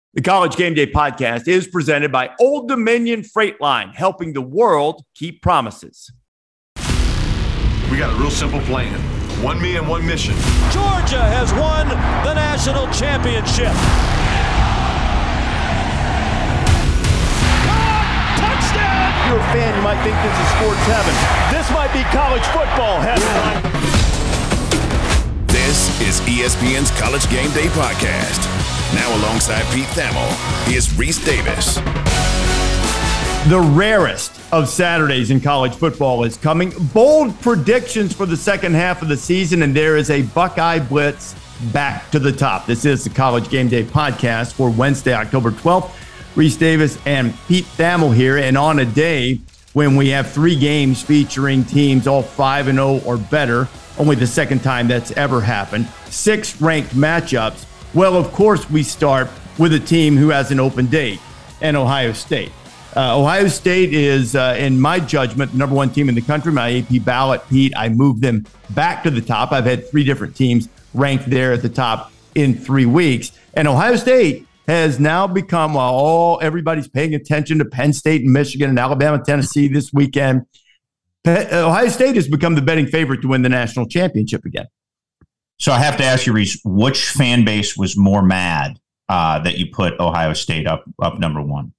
The College Game Day podcast is presented by Old Dominion Freight Line, helping the world keep promises. We got a real simple plan. One me and one mission. Georgia has won the national championship. Touchdown! If you're a fan, you might think this is sports heaven. This might be college football heaven. This is ESPN's College Game Day podcast. Now alongside Pete Thamel, here's Reese Davis. The rarest of Saturdays in college football is coming. Bold predictions for the second half of the season, and there is a Buckeye Blitz back to the top. This is the College Game Day podcast for Wednesday, October 12th. Reese Davis and Pete Thamel here, and on a day when we have three games featuring teams all 5-0 or better, only the second time that's ever happened, 6 ranked matchups. Well, of course, we start with a team who has an open date, and Ohio State. Ohio State is, in my judgment, the number one team in the country. My AP ballot, Pete, I moved them back to the top. I've had 3 different teams ranked there at the top in 3 weeks. And Ohio State has now become, while everybody's paying attention to Penn State and Michigan and Alabama, Tennessee this weekend, Ohio State has become the betting favorite to win the national championship again. So I have to ask you, Reese, which fan base was more mad that you put Ohio State up number one?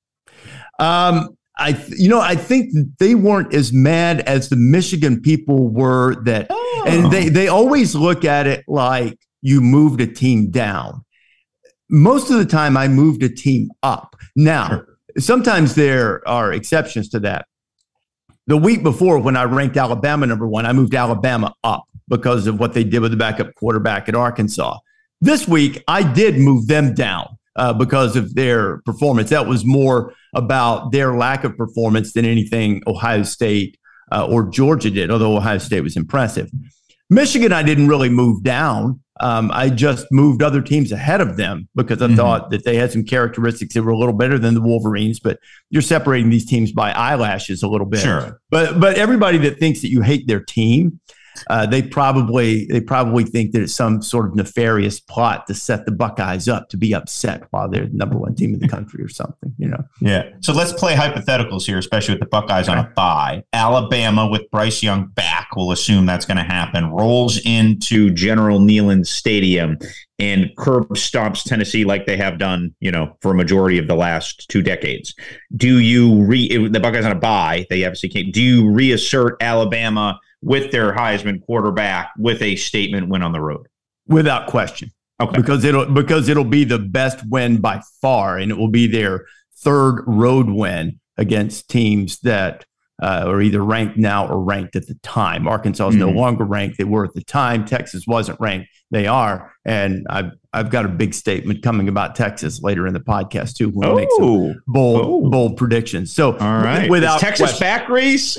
I think they weren't as mad as the Michigan people were and they always look at it like you moved a team down. Most of the time I moved a team up. Now, sometimes there are exceptions to that. The week before, when I ranked Alabama number one, I moved Alabama up because of what they did with the backup quarterback at Arkansas. This week, I did move them down because of their performance. That was more about their lack of performance than anything Ohio State or Georgia did, although Ohio State was impressive. Michigan, I didn't really move down. I just moved other teams ahead of them because I thought that they had some characteristics that were a little better than the Wolverines, but you're separating these teams by eyelashes a little bit. Sure. But everybody that thinks that you hate their team, they probably think that it's some sort of nefarious plot to set the Buckeyes up to be upset while they're the number one team in the country or something, Yeah. So let's play hypotheticals here, especially with the Buckeyes on a bye. Alabama with Bryce Young back, we'll assume that's going to happen, rolls into General Neyland Stadium and curb stomps Tennessee like they have done, for a majority of the last 2 decades. Do you the Buckeyes on a bye? They obviously can't. Do you reassert Alabama with their Heisman quarterback with a statement win on the road? Without question. Okay. Because it'll be the best win by far, and it will be their 3rd road win against teams that are either ranked now or ranked at the time. Arkansas is no longer ranked. They were at the time. Texas wasn't ranked. They are. And I've got a big statement coming about Texas later in the podcast too. We'll make some bold predictions. So, all right, without is Texas question, back, Reese?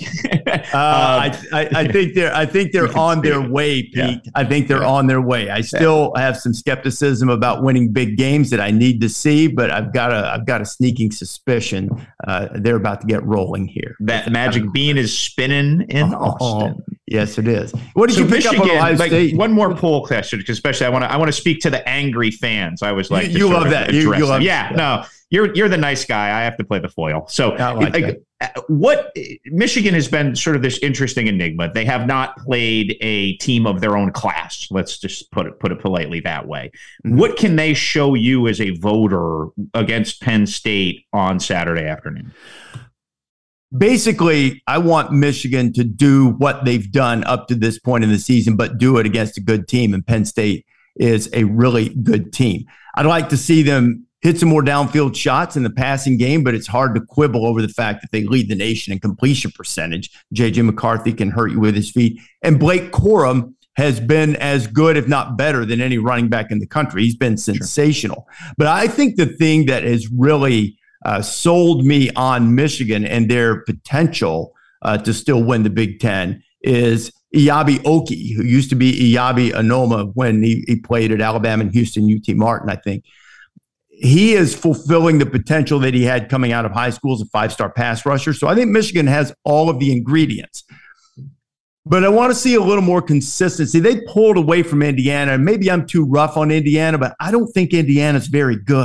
I think they're on their way, Pete. Yeah. I think they're on their way. I still have some skepticism about winning big games that I need to see, but I've got a sneaking suspicion they're about to get rolling here. That magic bean is spinning in Austin. Yes, it is. What did you pick up on Ohio State? One more poll question, because especially I want to speak to the angry fans. I was like, you love that. You love no, you're the nice guy. I have to play the foil. So, what Michigan has been sort of this interesting enigma. They have not played a team of their own class. Let's just put it politely that way. Mm-hmm. What can they show you as a voter against Penn State on Saturday afternoon? Basically, I want Michigan to do what they've done up to this point in the season, but do it against a good team. And Penn State is a really good team. I'd like to see them hit some more downfield shots in the passing game, but it's hard to quibble over the fact that they lead the nation in completion percentage. J.J. McCarthy can hurt you with his feet. And Blake Corum has been as good, if not better, than any running back in the country. He's been sensational. Sure. But I think the thing that has really sold me on Michigan and their potential to still win the Big Ten is Iyabi Oki, who used to be Iyabi Anoma when he played at Alabama and Houston, UT Martin, I think. He is fulfilling the potential that he had coming out of high school as a 5-star pass rusher. So I think Michigan has all of the ingredients. But I want to see a little more consistency. They pulled away from Indiana, and maybe I'm too rough on Indiana, but I don't think Indiana's very good.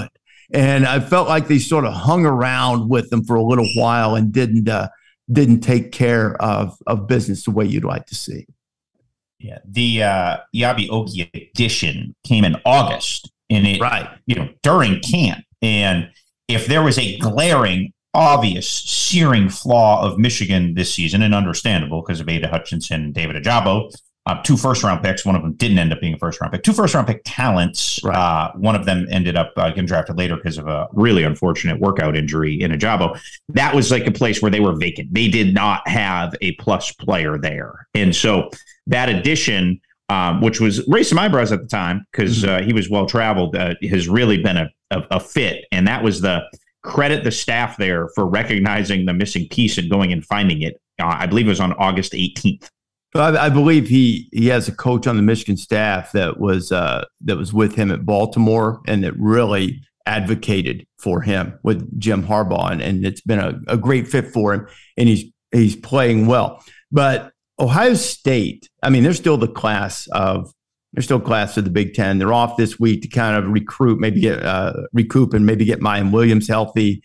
And I felt like they sort of hung around with them for a little while and didn't take care of business the way you'd like to see. Yeah, the Eyabi Okie addition came in August, and it during camp. And if there was a glaring, obvious, searing flaw of Michigan this season, and understandable because of Ada Hutchinson and David Ojabo, 2 first-round picks. One of them didn't end up being a first-round pick. 2 first-round pick talents. Right. One of them ended up getting drafted later because of a really unfortunate workout injury in Ojabo. That was like a place where they were vacant. They did not have a plus player there. And so that addition, which was raised some eyebrows at the time because he was well-traveled, has really been a fit. And that was credit the staff there for recognizing the missing piece and going and finding it. I believe it was on August 18th. I believe he has a coach on the Michigan staff that was with him at Baltimore and that really advocated for him with Jim Harbaugh, and it's been a great fit for him, and he's playing well. But Ohio State, I mean, they're still class of the Big Ten. They're off this week to kind of recruit, maybe get recoup, and maybe get Mayan Williams healthy.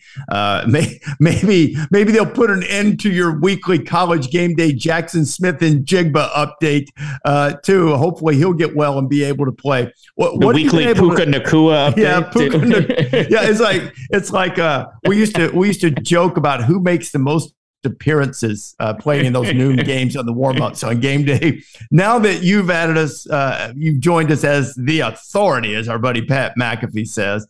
Maybe they'll put an end to your weekly College Game Day Jackson Smith-Njigba update too. Hopefully, he'll get well and be able to play. The weekly Puka Nacua update. Yeah, it's like we used to joke about who makes the most appearances playing in those noon games on the warm-ups on game day. Now that you've added us, you've joined us as the authority, as our buddy Pat McAfee says.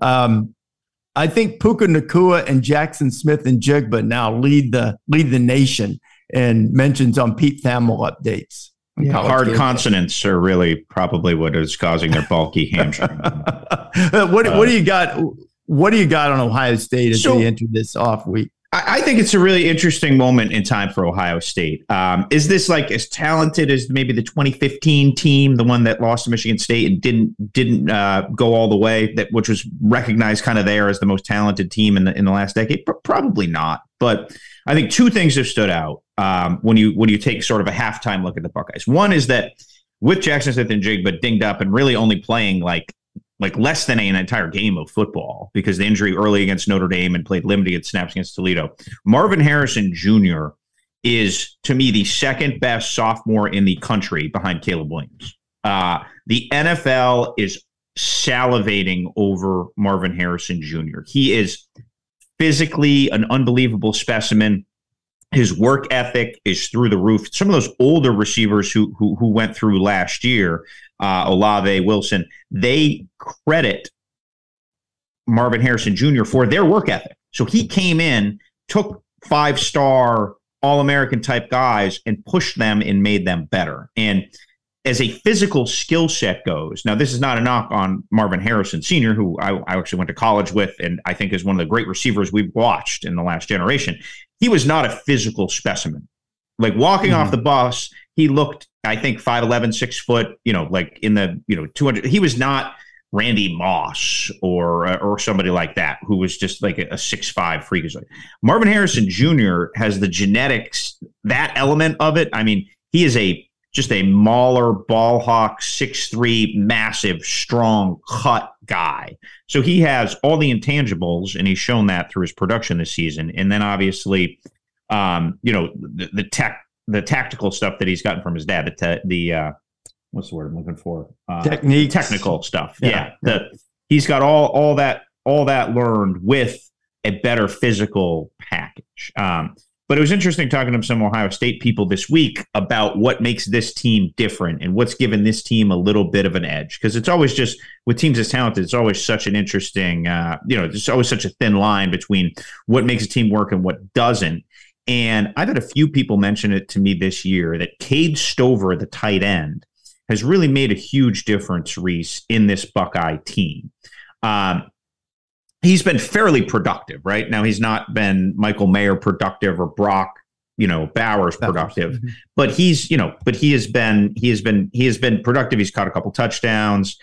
I think Puka Nacua and Jackson Smith-Njigba now lead the nation in mentions on Pete Thamel updates. Hard consonants are really probably what is causing their bulky hamstring. What do you got? What do you got on Ohio State as they enter this off week? I think it's a really interesting moment in time for Ohio State. Is this like as talented as maybe the 2015 team, the one that lost to Michigan State and didn't go all the way, which was recognized kind of there as the most talented team in the last decade? Probably not. But I think 2 things have stood out when you take sort of a halftime look at the Buckeyes. One is that with Jackson Smith-Njigba dinged up and really only playing like less than an entire game of football because the injury early against Notre Dame and played limited snaps against Toledo. Marvin Harrison Jr. is, to me, the second best sophomore in the country behind Caleb Williams. The NFL is salivating over Marvin Harrison Jr. He is physically an unbelievable specimen. His work ethic is through the roof. Some of those older receivers who went through last year, Olave, Wilson, they credit Marvin Harrison Jr. for their work ethic. So he came in, took 5-star All-American type guys and pushed them and made them better. And as a physical skill set goes, now this is not a knock on Marvin Harrison Sr., who I actually went to college with and I think is one of the great receivers we've watched in the last generation. He was not a physical specimen. Like walking off the bus, he looked, I think, 5'11", 6 foot, like in the, 200. He was not Randy Moss or somebody like that, who was just like a 6'5" freak. Marvin Harrison Jr. has the genetics, that element of it. I mean, he is just a mauler, ball hawk, 6'3", massive, strong, cut guy. So he has all the intangibles, and he's shown that through his production this season. And then obviously, the tactical stuff that he's gotten from his dad, what's the word I'm looking for? Technical stuff. Yeah. He's got all that learned with a better physical package. But it was interesting talking to some Ohio State people this week about what makes this team different and what's given this team a little bit of an edge. Because it's always just, with teams as talented, it's always such an interesting, there's always such a thin line between what makes a team work and what doesn't. And I've had a few people mention it to me this year that Cade Stover, the tight end, has really made a huge difference, Reese, in this Buckeye team. He's been fairly productive, right? Now, he's not been Michael Mayer productive or Brock, Bowers productive, but he has been productive. He's caught a couple touchdowns.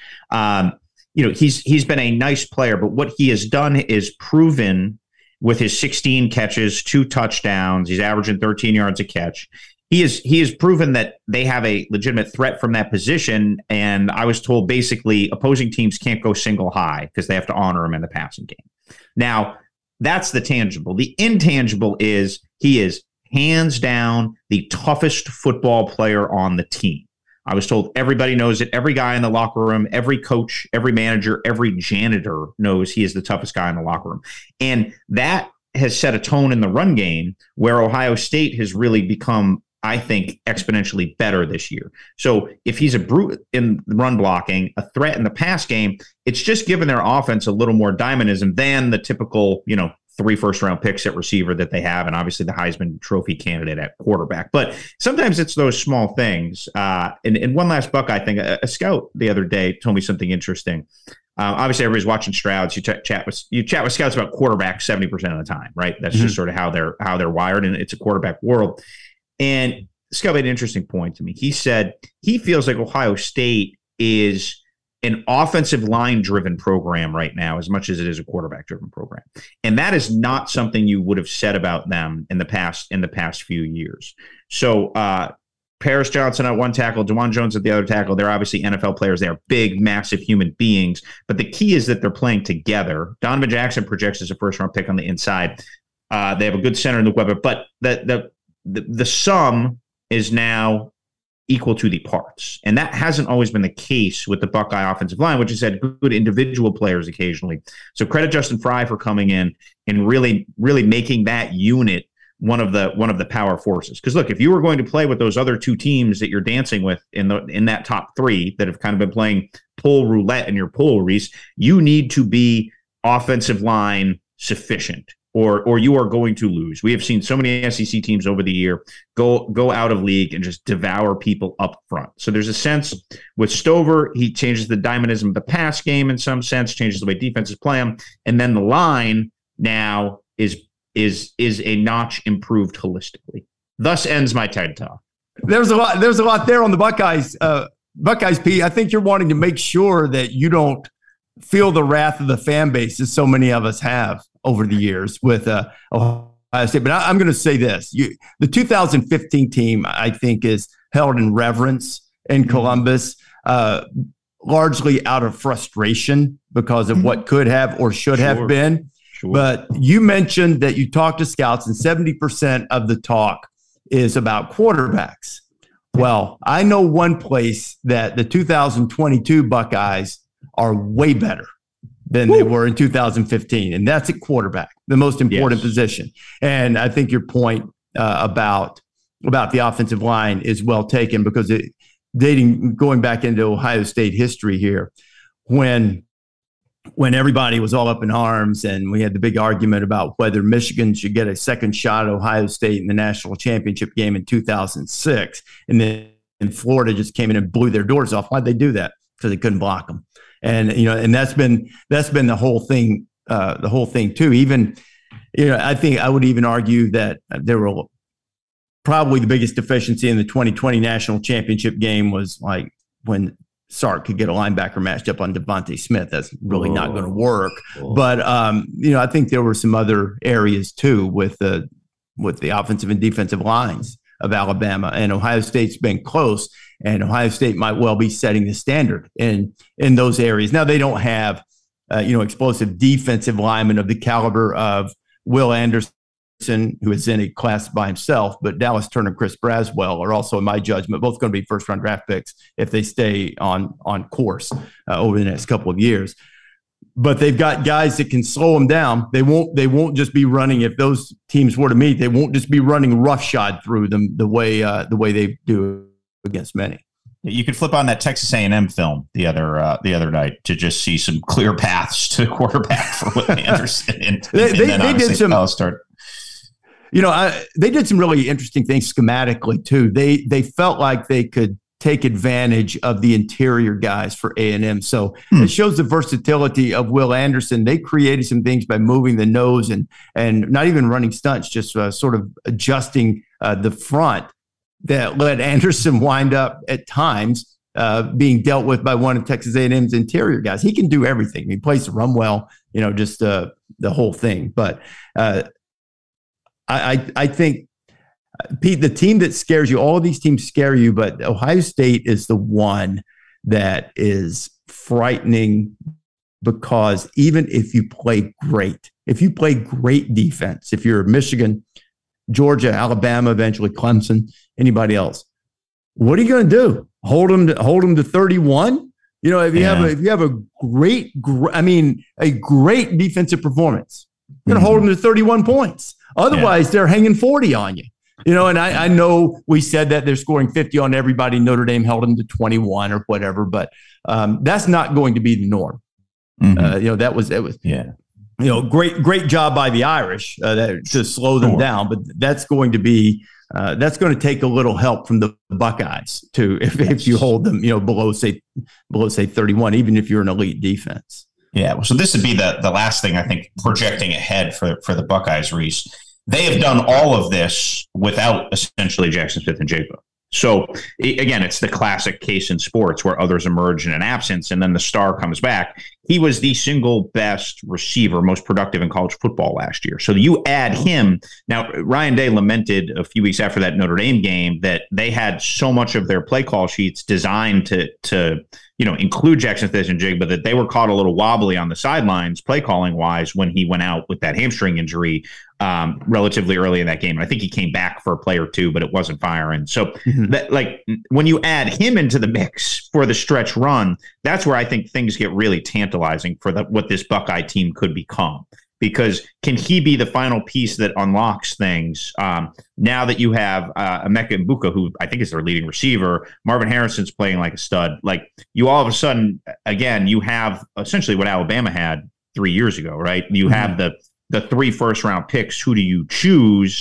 He's been a nice player, but what he has done is proven with his 16 catches, 2 touchdowns, he's averaging 13 yards a catch, He has proven that they have a legitimate threat from that position. And I was told basically opposing teams can't go single high because they have to honor him in the passing game. Now, that's the tangible. The intangible is he is hands down the toughest football player on the team. I was told everybody knows it. Every guy in the locker room, every coach, every manager, every janitor knows he is the toughest guy in the locker room. And that has set a tone in the run game where Ohio State has really become, I think, exponentially better this year. So if he's a brute in run blocking, a threat in the pass game, it's just given their offense a little more dynamism than the typical, 3 first-round picks at receiver that they have, and obviously the Heisman Trophy candidate at quarterback. But sometimes it's those small things. And one last Buckeye thing, a scout the other day told me something interesting. Obviously, everybody's watching Strouds. You chat with scouts about quarterbacks 70% of the time, right? That's just sort of how they're wired, and it's a quarterback world. And Scout made an interesting point to me. He said he feels like Ohio State is an offensive line-driven program right now as much as it is a quarterback-driven program. And that is not something you would have said about them in the past few years. So Paris Johnson at one tackle, DeJuan Jones at the other tackle, they're obviously NFL players. They are big, massive human beings. But the key is that they're playing together. Donovan Jackson projects as a first-round pick on the inside. They have a good center in Luke Weber. But the sum is now equal to the parts. And that hasn't always been the case with the Buckeye offensive line, which has had good individual players occasionally. So credit Justin Fry for coming in and really, really making that unit one of the power forces. Because look, if you were going to play with those other two teams that you're dancing with in that top three that have kind of been playing pull roulette in your pool, Reese, you need to be offensive line sufficient. Or you are going to lose. We have seen so many SEC teams over the year go out of league and just devour people up front. So there's a sense with Stover, he changes the dynamism of the pass game in some sense, changes the way defenses play them, and then the line now is a notch improved holistically. Thus ends my TED Talk. There's a lot there on the Buckeyes. Buckeyes, Pete, I think you're wanting to make sure that you don't feel the wrath of the fan base as so many of us have over the years with Ohio State. But I'm going to say this. The 2015 team, I think, is held in reverence in Columbus, largely out of frustration because of what could have or should have been. Sure. But you mentioned that you talked to scouts and 70% of the talk is about quarterbacks. Well, I know one place that the 2022 Buckeyes are way better than they were in 2015, and that's at quarterback, the most important position. And I think your point about the offensive line is well taken because going back into Ohio State history here, when everybody was all up in arms and we had the big argument about whether Michigan should get a second shot at Ohio State in the national championship game in 2006, and then Florida just came in and blew their doors off. Why'd they do that? Because they couldn't block them. And and that's been the whole thing. The whole thing too. Even I think I would even argue that there were probably the biggest deficiency in the 2020 national championship game was like when Sark could get a linebacker matched up on Devontae Smith. That's really not going to work. But I think there were some other areas too with the offensive and defensive lines of Alabama, and Ohio State's been close. And Ohio State might well be setting the standard in those areas. Now, they don't have, explosive defensive linemen of the caliber of Will Anderson, who is in a class by himself, but Dallas Turner and Chris Braswell are also, in my judgment, both going to be first-round draft picks if they stay on course over the next couple of years. But they've got guys that can slow them down. They won't just be running, if those teams were to meet, they won't just be running roughshod through them the way they do against many. You could flip on that Texas A&M film the other night to just see some clear paths to the quarterback for Will Anderson. They did some. They did some really interesting things schematically too. They felt like they could take advantage of the interior guys for A&M. So it shows the versatility of Will Anderson. They created some things by moving the nose and not even running stunts, just sort of adjusting the front that let Anderson wind up at times being dealt with by one of Texas A&M's interior guys. He can do everything. He plays the run well, just the whole thing. But I think Pete, the team that scares you, all of these teams scare you, but Ohio State is the one that is frightening because even if you play great defense, if you're Michigan, Georgia, Alabama, eventually Clemson, anybody else, what are you going to do? Hold them to 31? You know, if you have a great defensive performance, you're going to hold them to 31 points. Otherwise, they're hanging 40 on you. You know, and I know we said that they're scoring 50 on everybody. Notre Dame held them to 21 or whatever, but that's not going to be the norm. Great job by the Irish to slow them down, but that's going to take a little help from the Buckeyes too if you hold them, below say 31, even if you're an elite defense. Yeah, well, so this would be the last thing I think projecting ahead for the Buckeyes, Reese. They have done all of this without essentially Jackson Smith-Njigba. So again, it's the classic case in sports where others emerge in an absence and then the star comes back. He was the single best receiver, most productive in college football last year. So you add him. Now, Ryan Day lamented a few weeks after that Notre Dame game that they had so much of their play call sheets designed to include Jackson Smith-Njigba that they were caught a little wobbly on the sidelines play calling wise when he went out with that hamstring injury relatively early in that game. And I think he came back for a play or two, but it wasn't firing. So when you add him into the mix for the stretch run, that's where I think things get really tantalizing for what this Buckeye team could become. Because can he be the final piece that unlocks things? Now that you have Emeka Mbuka, who I think is their leading receiver, Marvin Harrison's playing like a stud. Like you all of a sudden, again, you have essentially what Alabama had 3 years ago, right? You have the 3 first-round picks. Who do you choose?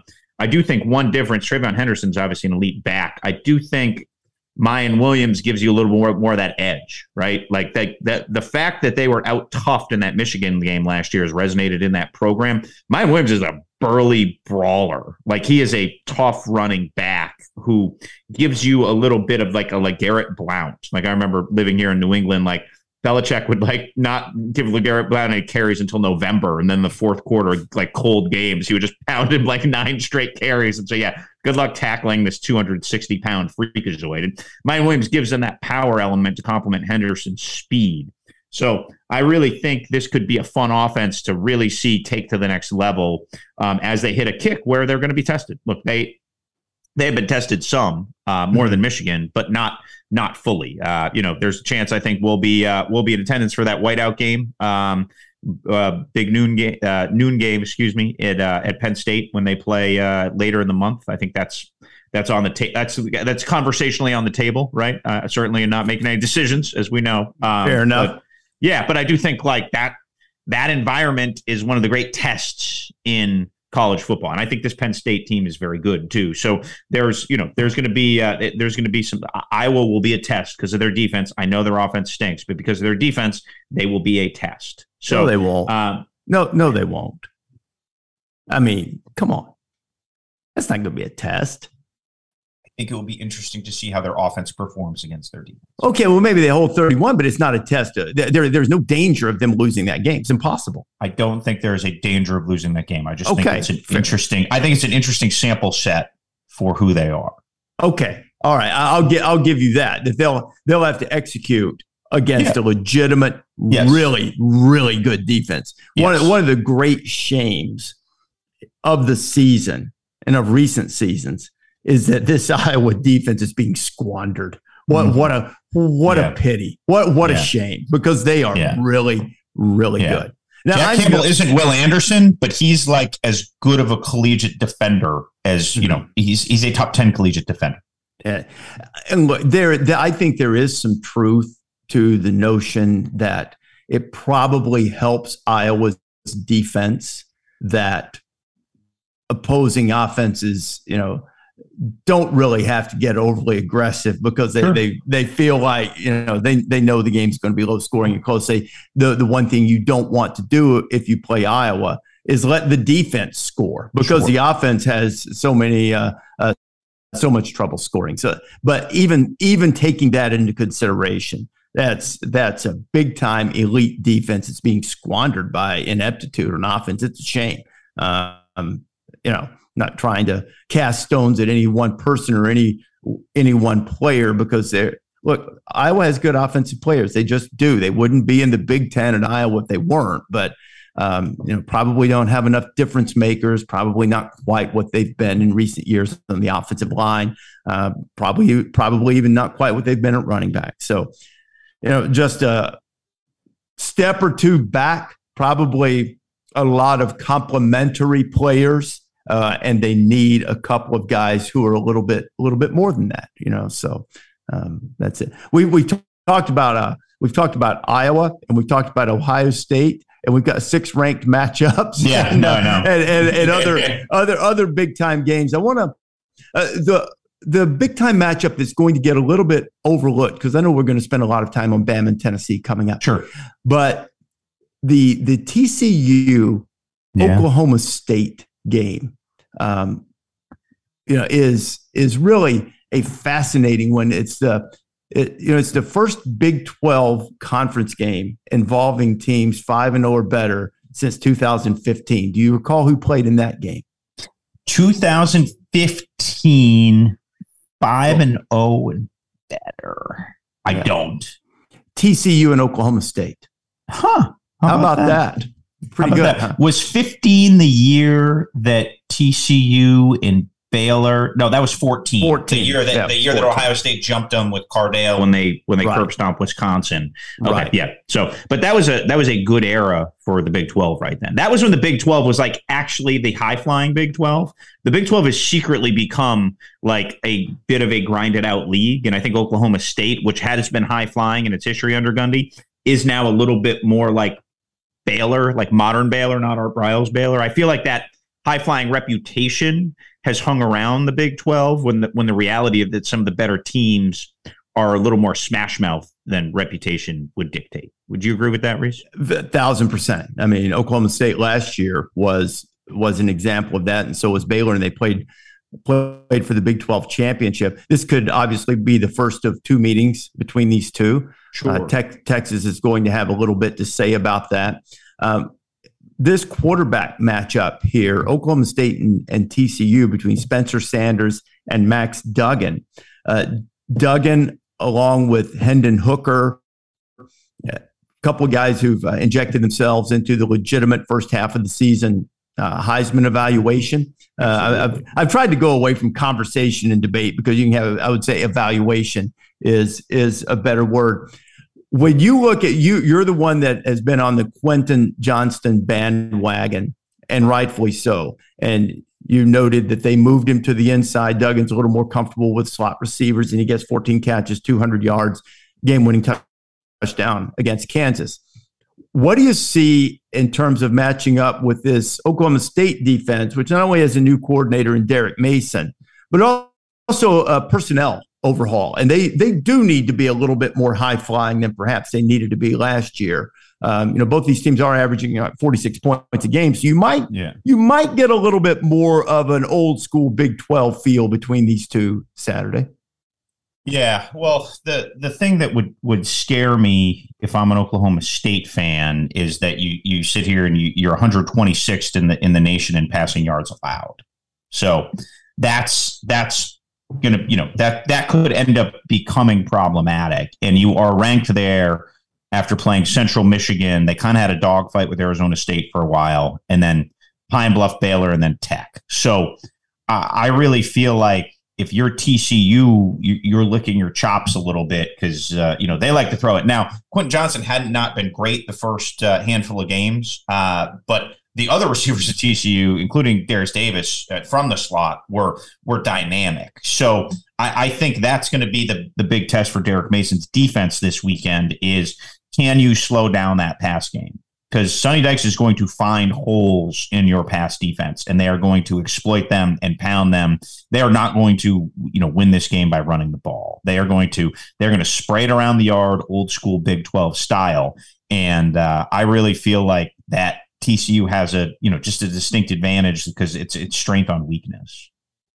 I do think one difference, TreVeyon Henderson's obviously an elite back. I do think Mayan Williams gives you a little more of that edge, right? Like the fact that they were out-toughed in that Michigan game last year has resonated in that program. Mayan Williams is a burly brawler. Like he is a tough running back who gives you a little bit of like Garrett Blount. Like I remember living here in New England, like Belichick would not give LeGarrette Blount any carries until November. And then the fourth quarter, like cold games, he would just pound him like 9 straight carries. And so, good luck tackling this 260-pound freakazoid. Mayan Williams gives them that power element to complement Henderson's speed. So I really think this could be a fun offense to really see take to the next level as they hit a kick where they're going to be tested. Look, they have been tested some more than Michigan, but not fully. There's a chance I think we'll be in attendance for that whiteout game, big noon game, at Penn State when they play later in the month. I think that's on the that's conversationally on the table, right? Certainly not making any decisions, as we know. Fair enough. But I do think like that environment is one of the great tests in college football. And I think this Penn State team is very good too. So there's going to be some, Iowa will be a test because of their defense. I know their offense stinks, but because of their defense, they will be a test. So no, they won't. No, they won't. I mean, come on. That's not going to be a test. I think it will be interesting to see how their offense performs against their defense. Okay, well, maybe they hold 31, but it's not a test. There's no danger of them losing that game. It's impossible. I don't think there is a danger of losing that game. I just think it's an interesting sample set for who they are. Okay, all right. I'll give you that they'll have to execute against a legitimate, really, really good defense. Yes. One of the great shames of the season and of recent seasons is that this Iowa defense is being squandered. What a pity. What a shame, because they are really, really good. Now, Jack Campbell isn't Will Anderson, but he's like as good of a collegiate defender as, he's a top 10 collegiate defender. Yeah. And look, I think there is some truth to the notion that it probably helps Iowa's defense that opposing offenses, don't really have to get overly aggressive because they feel like, they know the game's going to be low scoring and close. The one thing you don't want to do if you play Iowa is let the defense score because the offense has so much trouble scoring. So, but even taking that into consideration, that's a big time elite defense. It's being squandered by ineptitude on offense. It's a shame. not trying to cast stones at any one person or any one player, because look, Iowa has good offensive players. They just do. They wouldn't be in the Big Ten in Iowa if they weren't. But probably don't have enough difference makers. Probably not quite what they've been in recent years on the offensive line. Probably even not quite what they've been at running back. So, just a step or two back. Probably a lot of complementary players, and they need a couple of guys who are a little bit more than that. So that's it. We've talked about Iowa, and we've talked about Ohio State. And we've got 6 ranked matchups. Yeah, and other big time games. I want to the big time matchup that's going to get a little bit overlooked, because I know we're going to spend a lot of time on Bama and Tennessee coming up. Sure, but the TCU Oklahoma State game, is really a fascinating one. It's the first Big 12 conference game involving teams 5-0 or better since 2015. Do you recall who played in that game? 2015, 5-0 and better. I don't. TCU and Oklahoma State. Huh. How about that? Pretty good. Huh? Was 15 the year that TCU and Baylor? No, that was 14. The year that Ohio State jumped them with Cardale when they curb stomped Wisconsin. Okay, right. Yeah. So, but that was a good era for the Big 12 right then. That was when the Big 12 was like actually the high flying Big 12. The Big 12 has secretly become like a bit of a grinded out league, and I think Oklahoma State, which has been high flying in its history under Gundy, is now a little bit more like Baylor, like modern Baylor, not Art Briles Baylor. I feel like that high flying reputation has hung around the Big 12 when the reality of that some of the better teams are a little more smash mouth than reputation would dictate. Would you agree with that, Reese? 1,000%. I mean, Oklahoma State last year was an example of that, and so was Baylor, and they played for the Big 12 championship. This could obviously be the first of 2 meetings between these two. Sure. Texas is going to have a little bit to say about that. This quarterback matchup here, Oklahoma State and TCU, between Spencer Sanders and Max Duggan. Duggan, along with Hendon Hooker, a couple of guys who've injected themselves into the legitimate first half of the season Heisman evaluation. I've tried to go away from conversation and debate, because you can have, I would say, evaluation is a better word. When you look at you're the one that has been on the Quentin Johnston bandwagon, and rightfully so. And you noted that they moved him to the inside. Duggan's a little more comfortable with slot receivers, and he gets 14 catches, 200 yards, game-winning touchdown against Kansas. What do you see in terms of matching up with this Oklahoma State defense, which not only has a new coordinator in Derek Mason, but also a personnel overhaul? And they do need to be a little bit more high flying than perhaps they needed to be last year. Both these teams are averaging 46 points a game, so you might get a little bit more of an old school Big 12 feel between these two Saturday. Yeah, well, the thing that would scare me if I'm an Oklahoma State fan is that you sit here and you're 126th in the nation in passing yards allowed. So that's gonna, that could end up becoming problematic. And you are ranked there after playing Central Michigan. They kind of had a dogfight with Arizona State for a while, and then Pine Bluff, Baylor, and then Tech. So I really feel like if you're TCU, you're licking your chops a little bit, because they like to throw it. Now, Quentin Johnson had not been great the first handful of games, but the other receivers at TCU, including Darius Davis from the slot, were dynamic. So I think that's going to be the big test for Derek Mason's defense this weekend is, can you slow down that pass game? Because Sonny Dykes is going to find holes in your pass defense, and they are going to exploit them and pound them. They are not going to, win this game by running the ball. They're going to spray it around the yard, old school Big 12 style. And I really feel like that TCU has just a distinct advantage because it's strength on weakness.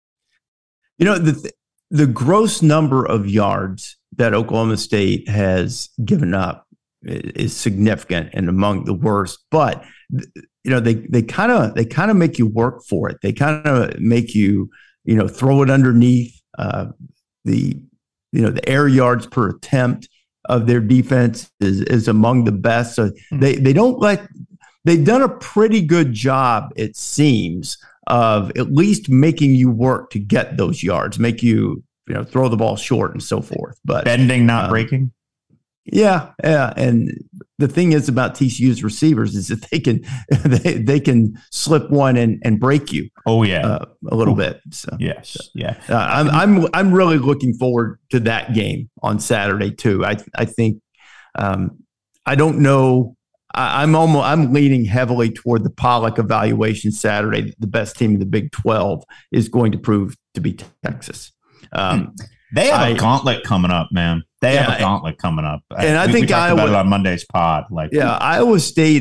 The gross number of yards that Oklahoma State has given up is significant and among the worst. But they kind of make you work for it. They kind of make you, throw it underneath the air yards per attempt of their defense is among the best. So they've done a pretty good job, it seems, of at least making you work to get those yards, make you, throw the ball short and so forth. But bending, not breaking. Yeah. And the thing is about TCU's receivers is that they can slip one and break you. Oh yeah, a little bit. So yes, yeah. I'm really looking forward to that game on Saturday too. I think I don't know. I'm leaning heavily toward the Pollock evaluation Saturday. The best team in the Big 12 is going to prove to be Texas. They have a gauntlet coming up, man. They have a gauntlet coming up. And I think we talked about it on Monday's pod. Iowa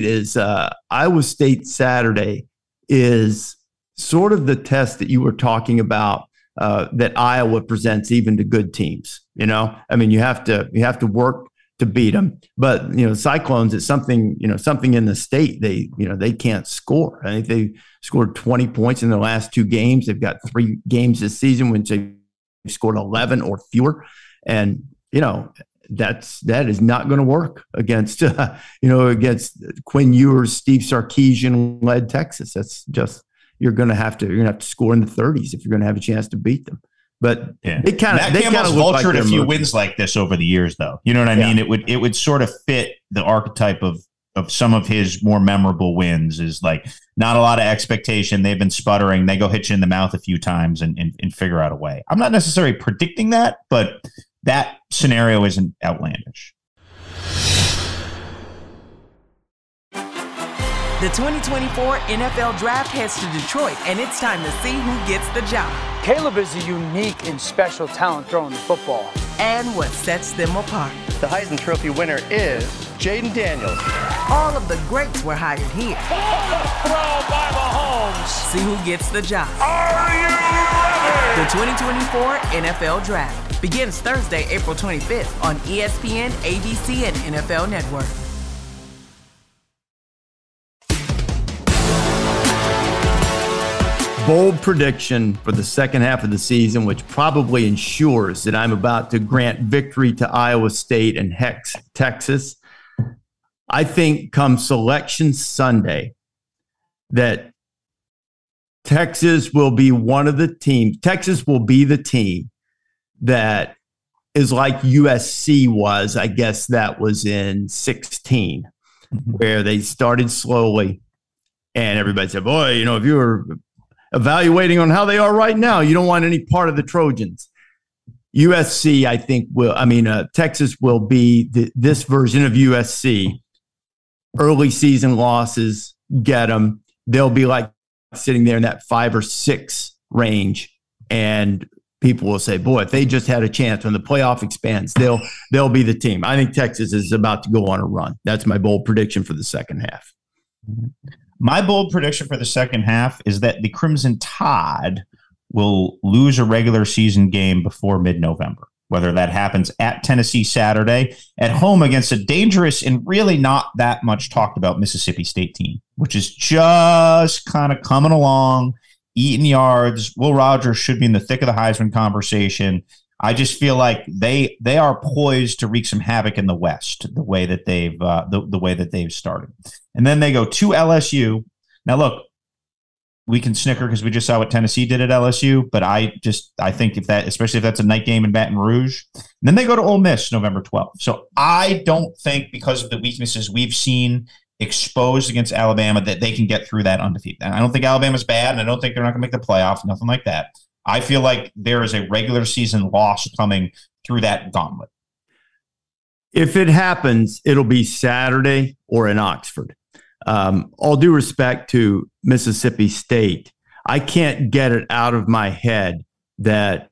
State Saturday is sort of the test that you were talking about that Iowa presents even to good teams. You have to work to beat them. But Cyclones, it's something in the state they can't score. I think they scored 20 points in their last 2 games. They've got 3 games this season when they scored 11 or fewer, and that is not going to work against Quinn Ewers, Steve Sarkisian led Texas. That's just you're going to have to score in the 30s if you're going to have a chance to beat them. But they kind of vultured a few wins like this over the years, though. You know what I mean? It would sort of fit the archetype of some of his more memorable wins. Is like not a lot of expectation. They've been sputtering. They go hit you in the mouth a few times and figure out a way. I'm not necessarily predicting that, but that scenario isn't outlandish. The 2024 NFL Draft heads to Detroit, and it's time to see who gets the job. Caleb is a unique and special talent throwing the football. And what sets them apart. The Heisman Trophy winner is Jaden Daniels. All of the greats were hired here. Throw by Mahomes. See who gets the job. Are you ready? The 2024 NFL Draft begins Thursday, April 25th on ESPN, ABC, and NFL Network. Bold prediction for the second half of the season, which probably ensures that I'm about to grant victory to Iowa State and Texas. I think come Selection Sunday that Texas will be one of the teams. Texas will be the team that is like USC was. I guess that was in 2016, where they started slowly and everybody said, boy, if you were evaluating on how they are right now, you don't want any part of the Trojans. USC, I think, Texas will be this version of USC. Early season losses, get them. They'll be like sitting there in that 5 or 6 range, and people will say, boy, if they just had a chance when the playoff expands, they'll be the team. I think Texas is about to go on a run. That's my bold prediction for the second half. My bold prediction for the second half is that the Crimson Tide will lose a regular season game before mid-November, whether that happens at Tennessee Saturday, at home against a dangerous and really not that much talked about Mississippi State team, which is just kind of coming along, eating yards. Will Rogers should be in the thick of the Heisman conversation. I just feel like they are poised to wreak some havoc in the West, the way that they've started. And then they go to LSU. Now, look, we can snicker because we just saw what Tennessee did at LSU, but I think especially if that's a night game in Baton Rouge, and then they go to Ole Miss November 12th. So I don't think, because of the weaknesses we've seen exposed against Alabama, that they can get through that undefeated. And I don't think Alabama's bad, and I don't think they're not going to make the playoffs, nothing like that. I feel like there is a regular season loss coming through that gauntlet. If it happens, it'll be Saturday or in Oxford. All due respect to Mississippi State, I can't get it out of my head that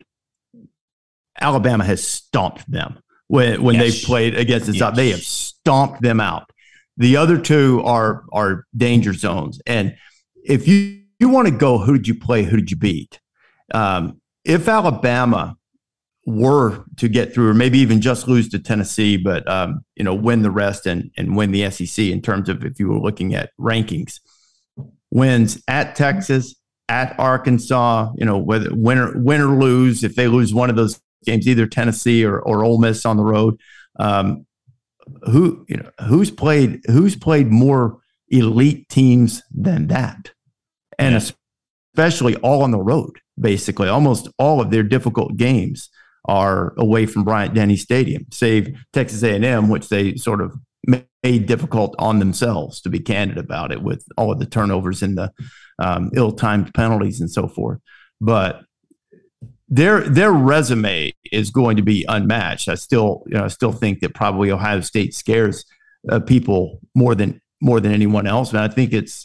Alabama has stomped them when they played against the South. They have stomped them out. The other two are danger zones. And if you want to go, who did you play? Who did you beat? If Alabama were to get through, or maybe even just lose to Tennessee, but win the rest and win the SEC in terms of if you were looking at rankings, wins at Texas, at Arkansas, whether win or lose, if they lose one of those games, either Tennessee or Ole Miss on the road, who's played more elite teams than that? And especially all on the road, basically. Almost all of their difficult games are away from Bryant-Denny Stadium, save Texas A&M, which they sort of made difficult on themselves, to be candid about it, with all of the turnovers and the ill-timed penalties and so forth. But their resume is going to be unmatched. I still think that probably Ohio State scares people more than anyone else, and I think it's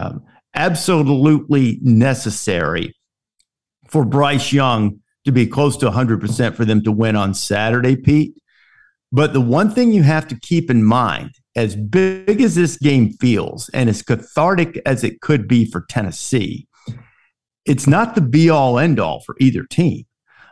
absolutely necessary for Bryce Young to be close to 100% for them to win on Saturday, Pete. But the one thing you have to keep in mind, as big as this game feels and as cathartic as it could be for Tennessee, it's not the be-all, end-all for either team.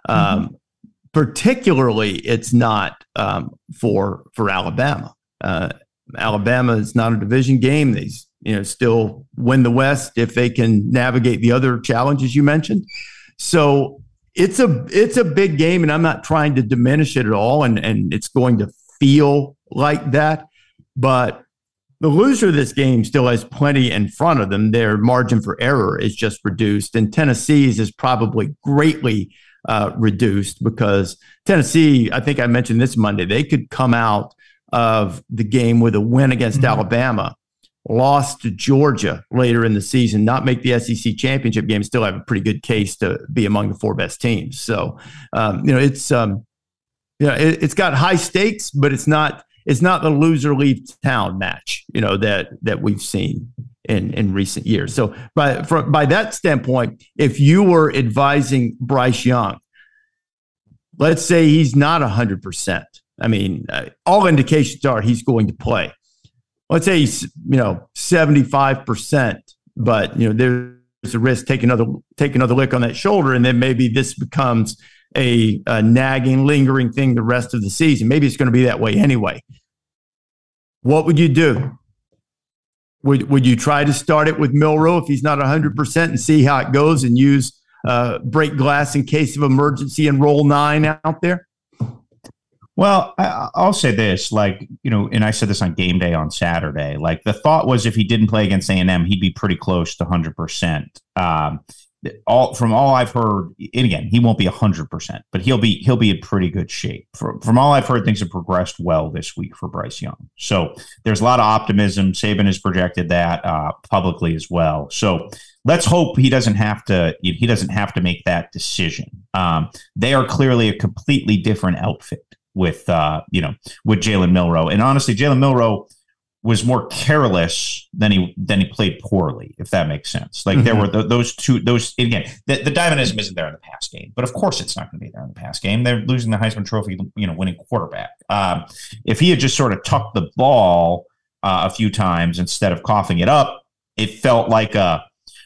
Particularly, it's not for Alabama. Alabama is not a division game. They still win the West if they can navigate the other challenges you mentioned. So it's a big game, and I'm not trying to diminish it at all, and it's going to feel like that. But the loser of this game still has plenty in front of them. Their margin for error is just reduced, and Tennessee's is probably greatly reduced, because Tennessee, I think I mentioned this Monday, they could come out of the game with a win against Alabama, lost to Georgia later in the season, not make the SEC championship game, still have a pretty good case to be among the 4 best teams. So, it's got high stakes, but it's not the loser leaves town match, that we've seen in recent years. So by that standpoint, if you were advising Bryce Young, let's say he's not 100%. I mean, all indications are he's going to play. Let's say he's 75%, but there's a risk take another lick on that shoulder, and then maybe this becomes a nagging, lingering thing the rest of the season. Maybe it's going to be that way anyway. What would you do? Would you try to start it with Milroe if he's not 100% and see how it goes, and use break glass in case of emergency and roll 9 out there? Well, I'll say this, and I said this on game day on Saturday, the thought was if he didn't play against A&M, he'd be pretty close to 100%. From all I've heard, and again, he won't be 100%, but he'll be in pretty good shape. From all I've heard, things have progressed well this week for Bryce Young. So there's a lot of optimism. Saban has projected that publicly as well. So let's hope he doesn't have to make that decision. They are clearly a completely different outfit with Jalen Milroe. And honestly, Jalen Milroe was more careless than he played poorly, if that makes sense. There were those again, the dynamism isn't there in the pass game, but of course it's not going to be there in the pass game. They're losing the Heisman Trophy, winning quarterback. If he had just sort of tucked the ball a few times instead of coughing it up, it felt like a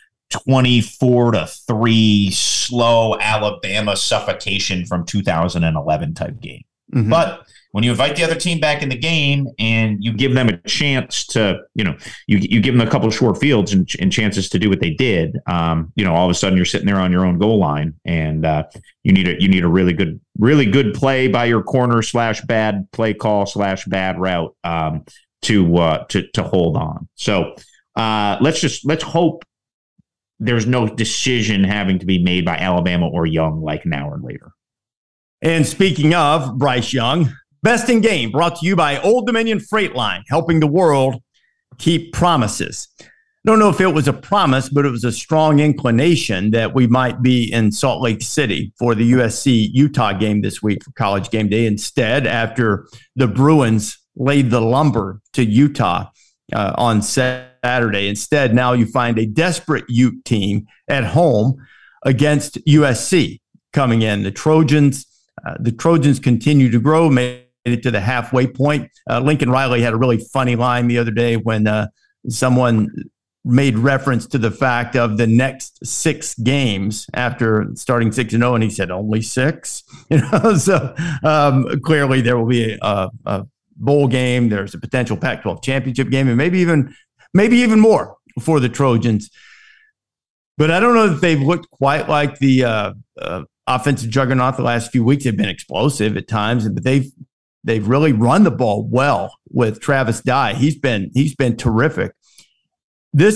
24-3 slow Alabama suffocation from 2011 type game. But when you invite the other team back in the game and you give them a chance to, you give them a couple of short fields and chances to do what they did, all of a sudden you're sitting there on your own goal line, and you need a really good play by your corner / bad play call / bad route to hold on. So let's hope there's no decision having to be made by Alabama or Young now or later. And speaking of Bryce Young, Best in Game brought to you by Old Dominion Freight Line, helping the world keep promises. I don't know if it was a promise, but it was a strong inclination that we might be in Salt Lake City for the USC-Utah game this week for College Game Day. Instead, after the Bruins laid the lumber to Utah on Saturday, now you find a desperate Ute team at home against USC coming in. The Trojans continue to grow, made it to the halfway point. Lincoln Riley had a really funny line the other day when someone made reference to the fact of the next 6 games after starting 6-0, and he said only 6. So clearly there will be a bowl game. There's a potential Pac-12 championship game, and maybe even more for the Trojans. But I don't know that they've looked quite like the offensive juggernaut the last few weeks. They've been explosive at times, but they've really run the ball well with Travis Dye. He's been terrific. This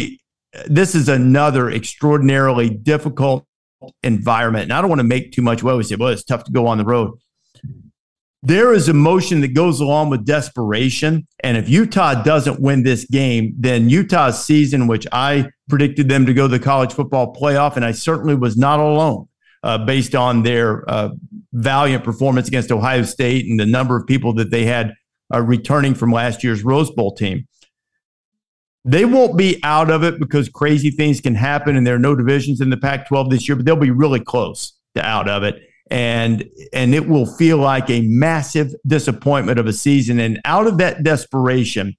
is another extraordinarily difficult environment. And I don't want to make too much. We say, well, it's tough to go on the road. There is emotion that goes along with desperation. And if Utah doesn't win this game, then Utah's season, which I predicted them to go to the college football playoff, and I certainly was not alone based on their valiant performance against Ohio State and the number of people that they had returning from last year's Rose Bowl team. They won't be out of it because crazy things can happen and there are no divisions in the Pac-12 this year, but they'll be really close to out of it. And it will feel like a massive disappointment of a season. And out of that desperation,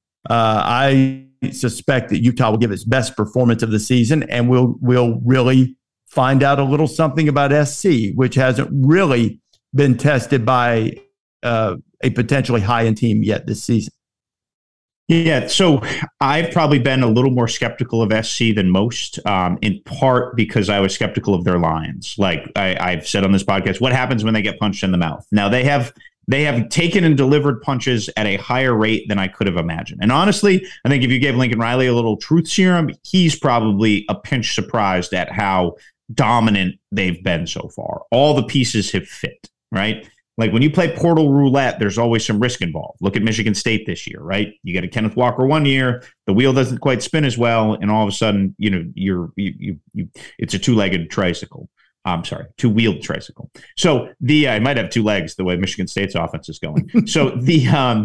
I suspect that Utah will give its best performance of the season, and we'll really find out a little something about SC, which hasn't really been tested by a potentially high-end team yet this season. Yeah, so I've probably been a little more skeptical of SC than most, in part because I was skeptical of their lines. Like I've said on this podcast, what happens when they get punched in the mouth? Now they have taken and delivered punches at a higher rate than I could have imagined. And honestly, I think if you gave Lincoln Riley a little truth serum, he's probably a pinch surprised at how dominant they've been so far. All the pieces have fit, right? Like when you play portal roulette, there's always some risk involved. Look at Michigan State this year, right? You get a Kenneth Walker one year, the wheel doesn't quite spin as well, and all of a sudden, it's a two-legged tricycle. I'm sorry, two-wheeled tricycle. So it might have two legs the way Michigan State's offense is going. So the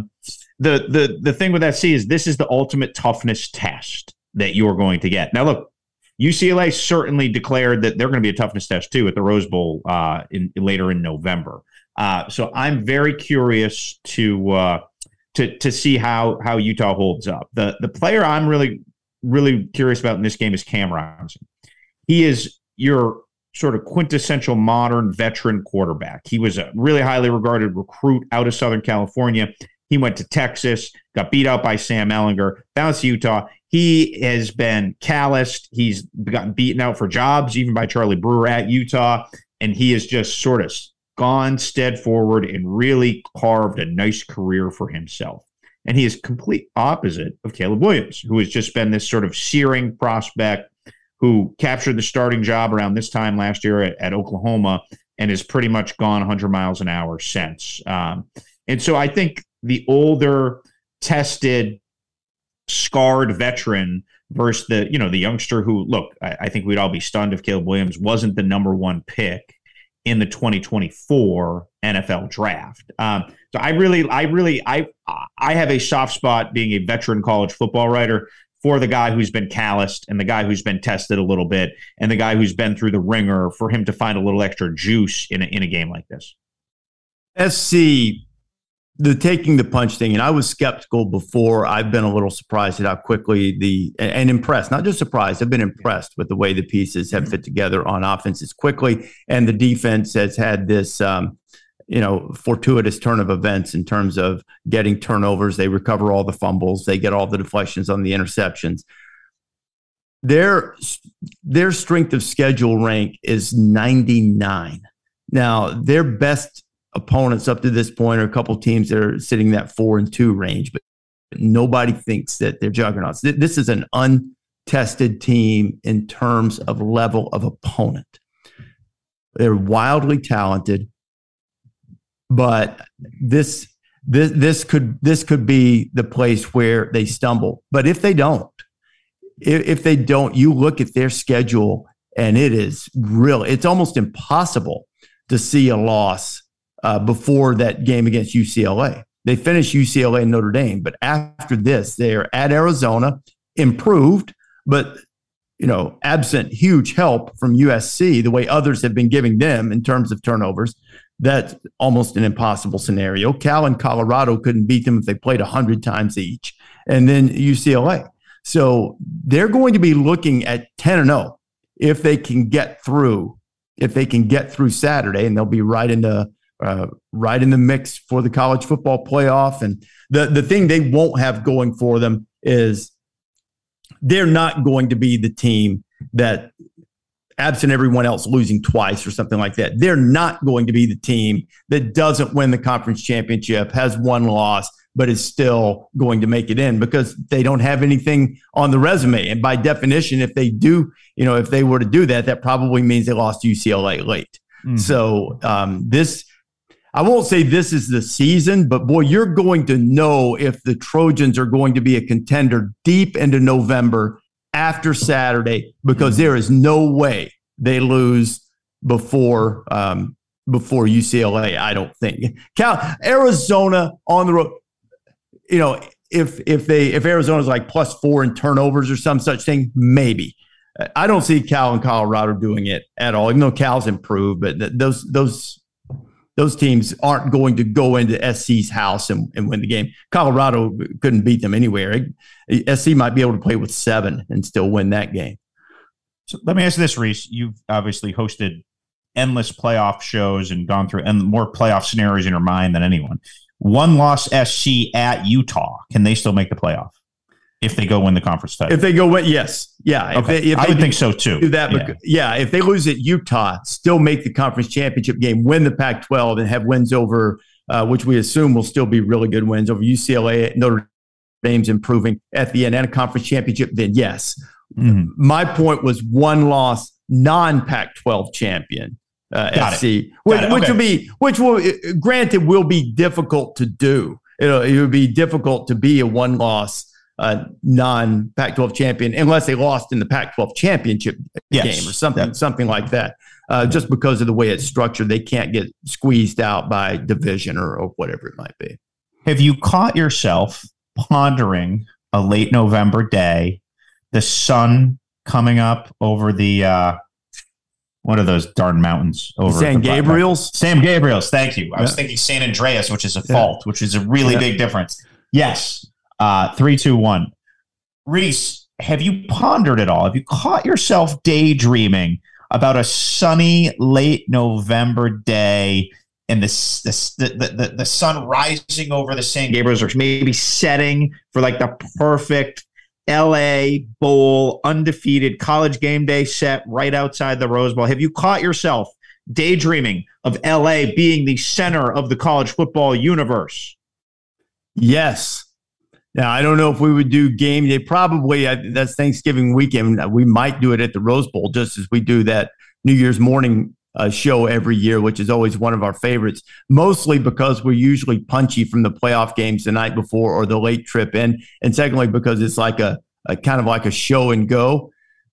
thing with SC is this is the ultimate toughness test that you're going to get. Now, look, UCLA certainly declared that they're going to be a toughness test too at the Rose Bowl later in November. So I'm very curious to see how Utah holds up. The player I'm really, really curious about in this game is Cam Robinson. He is your sort of quintessential modern veteran quarterback. He was a really highly regarded recruit out of Southern California. He went to Texas, got beat out by Sam Ehlinger, bounced to Utah. He has been calloused. He's gotten beaten out for jobs, even by Charlie Brewer at Utah. And he has just sort of gone stead forward and really carved a nice career for himself. And he is complete opposite of Caleb Williams, who has just been this sort of searing prospect who captured the starting job around this time last year at Oklahoma and has pretty much gone 100 miles an hour since. And so I think the older, tested, scarred veteran versus the youngster who, look, I think we'd all be stunned if Caleb Williams wasn't the number one pick in the 2024 NFL draft. So I have a soft spot being a veteran college football writer for the guy who's been calloused and the guy who's been tested a little bit and the guy who's been through the ringer, for him to find a little extra juice in a game like this. SC, the taking the punch thing, and I was skeptical before. I've been a little surprised at how quickly and impressed, not just surprised, I've been impressed with the way the pieces have fit together on offenses quickly. And the defense has had this, fortuitous turn of events in terms of getting turnovers. They recover all the fumbles. They get all the deflections on the interceptions. Their strength of schedule rank is 99. Now, their best opponents up to this point are a couple teams that are sitting in that 4-2 range, but nobody thinks that they're juggernauts. This is an untested team in terms of level of opponent. They're wildly talented, but this could be the place where they stumble. But if they don't, you look at their schedule and it's almost impossible to see a loss before that game against UCLA. They finished UCLA and Notre Dame, but after this, they are at Arizona, improved, but absent huge help from USC, the way others have been giving them in terms of turnovers. That's almost an impossible scenario. Cal and Colorado couldn't beat them if they played 100 times each, and then UCLA. So they're going to be looking at 10-0 if they can get through Saturday, and they'll be right in the mix for the college football playoff. And the thing they won't have going for them is they're not going to be the team that, absent everyone else losing twice or something like that, they're not going to be the team that doesn't win the conference championship, has one loss, but is still going to make it in because they don't have anything on the resume. And by definition, if they do, if they were to do that, that probably means they lost to UCLA late. Mm-hmm. So I won't say this is the season, but boy, you're going to know if the Trojans are going to be a contender deep into November after Saturday, because there is no way they lose before UCLA. I don't think. Arizona on the road, if Arizona's like +4 in turnovers or some such thing, maybe. I don't see Cal and Colorado doing it at all, even though Cal's improved, but those teams aren't going to go into SC's house and win the game. Colorado couldn't beat them anywhere. SC might be able to play with 7 and still win that game. So let me ask you this, Reese. You've obviously hosted endless playoff shows and gone through more playoff scenarios in your mind than anyone. 1-loss SC at Utah. Can they still make the playoff if they go win the conference title? If they go win, yes. Yeah. Okay. I would think so too. Do that, if they lose at Utah, still make the conference championship game, win the Pac-12, and have wins over, which we assume will still be really good wins over UCLA, Notre Dame's improving at the end, and a conference championship, then yes. Mm-hmm. My point was 1-loss non-Pac-12 champion. SC, which will, granted, will be difficult to do. It would be difficult to be a 1-loss non-Pac-12 champion unless they lost in the Pac-12 championship game or something like that. Just because of the way it's structured, they can't get squeezed out by division or whatever it might be. Have you caught yourself pondering a late November day, the sun coming up over the what are those darn mountains over San Gabriel's? San Gabriel's, thank you. I was thinking San Andreas, which is a fault, which is a really big difference. Yes. 3, 2, 1. Reese, have you pondered it all? Have you caught yourself daydreaming about a sunny late November day and the sun rising over the San Gabriel's, or maybe setting for like the perfect LA Bowl undefeated College game day set right outside the Rose Bowl? Have you caught yourself daydreaming of LA being the center of the college football universe? Yes. Now, I don't know if we would do game day. Probably that's Thanksgiving weekend. We might do it at the Rose Bowl, just as we do that New Year's morning show every year, which is always one of our favorites, mostly because we're usually punchy from the playoff games the night before or the late trip in. And secondly, because it's like a kind of like a show and go.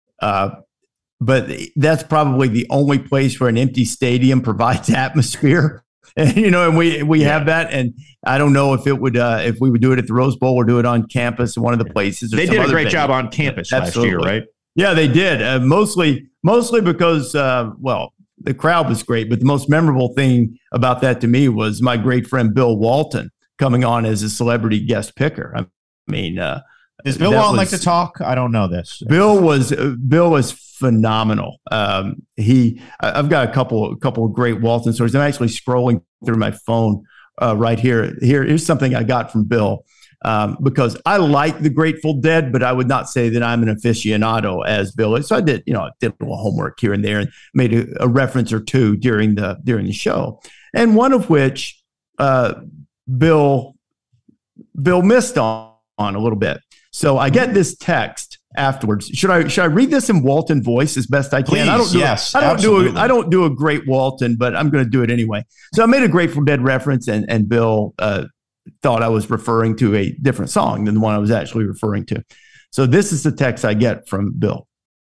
But that's probably the only place where an empty stadium provides atmosphere. And, and we have that. And I don't know if it would, if we would do it at the Rose Bowl or do it on campus in one of the places. They did a great job on campus last year, right? Yeah, they did. Mostly because, the crowd was great, but the most memorable thing about that to me was my great friend Bill Walton coming on as a celebrity guest picker. I mean, does Bill Walton like to talk? I don't know this. Bill was phenomenal. I've got a couple of great Walton stories. I'm actually scrolling through my phone right here. Here's something I got from Bill. Because I like the Grateful Dead, but I would not say that I'm an aficionado as Bill is. So I did a little homework here and there and made a reference or two during the show. And one of which Bill missed on a little bit. So I get this text afterwards. Should I read this in Walton voice as best I can? Please, I don't do a great Walton, but I'm going to do it anyway. So I made a Grateful Dead reference, and Bill thought I was referring to a different song than the one I was actually referring to. So this is the text I get from Bill.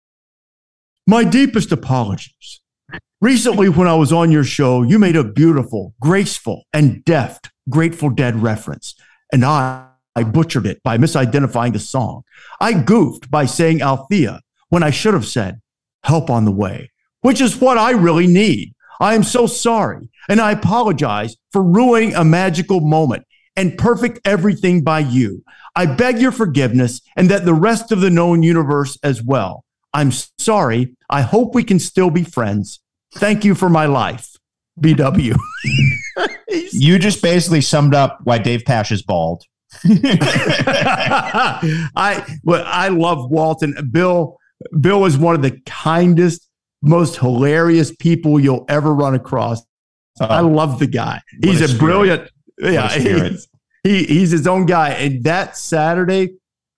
My deepest apologies. Recently, when I was on your show, you made a beautiful, graceful, and deft Grateful Dead reference, and I butchered it by misidentifying the song. I goofed by saying Althea when I should have said Help on the Way, which is what I really need. I am so sorry, and I apologize for ruining a magical moment and perfect everything by you. I beg your forgiveness and that the rest of the known universe as well. I'm sorry. I hope we can still be friends. Thank you for my life. BW. You just basically summed up why Dave Pasch is bald. I love Walton. Bill is one of the kindest, most hilarious people you'll ever run across. I love the guy. He's a brilliant. Yeah, he's his own guy. And that Saturday,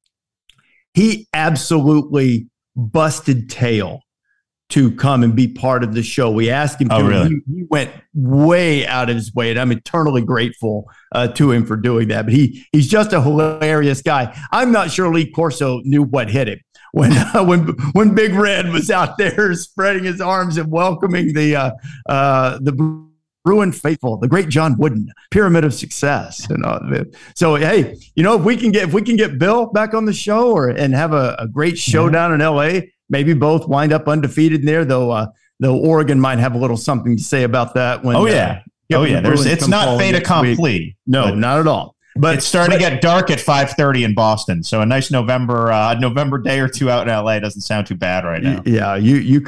he absolutely busted tail to come and be part of the show. We asked him to. Really? He went way out of his way, and I'm eternally grateful to him for doing that. But he's just a hilarious guy. I'm not sure Lee Corso knew what hit him when Big Red was out there spreading his arms and welcoming the Bruin faithful, the great John Wooden, Pyramid of Success. So hey, if we can get Bill back on the show and have a great showdown in LA. Maybe both wind up undefeated in there, though Oregon might have a little something to say about that. When it's not fait accompli. No, not at all. But it's starting to get dark at 5:30 in Boston, so a nice November day or two out in LA doesn't sound too bad right now. Yeah, you